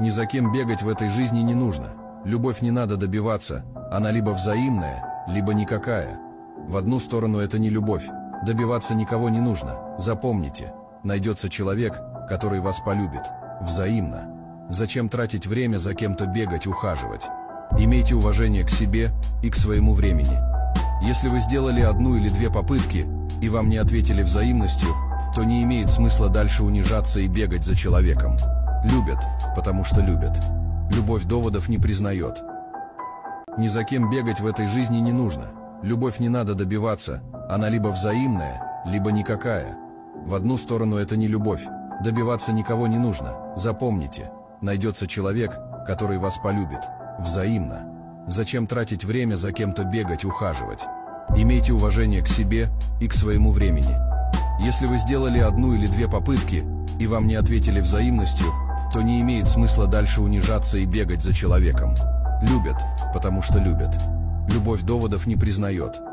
Ни за кем бегать в этой жизни не нужно. Любовь не надо добиваться, она либо взаимная, либо никакая. В одну сторону это не любовь, добиваться никого не нужно. Запомните, найдется человек, который вас полюбит. Взаимно. Зачем тратить время за кем-то бегать, ухаживать? Имейте уважение к себе и к своему времени. Если вы сделали одну или две попытки, и вам не ответили взаимностью, то не имеет смысла дальше унижаться и бегать за человеком. Любят, потому что любят. Любовь доводов не признает. Ни за кем бегать в этой жизни не нужно. Любовь не надо добиваться, она либо взаимная, либо никакая. В одну сторону это не любовь, добиваться никого не нужно. Запомните, найдется человек, который вас полюбит. Взаимно. Зачем тратить время за кем-то бегать, ухаживать? Имейте уважение к себе и к своему времени. Если вы сделали одну или две попытки, и вам не ответили взаимностью, то не имеет смысла дальше унижаться и бегать за человеком. Любят, потому что любят. Любовь доводов не признает.